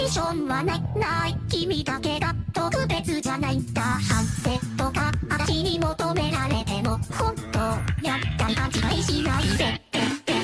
ーションはない君だけが特別じゃないんだ。反省とか私に求められても本当やったり勘違いしないで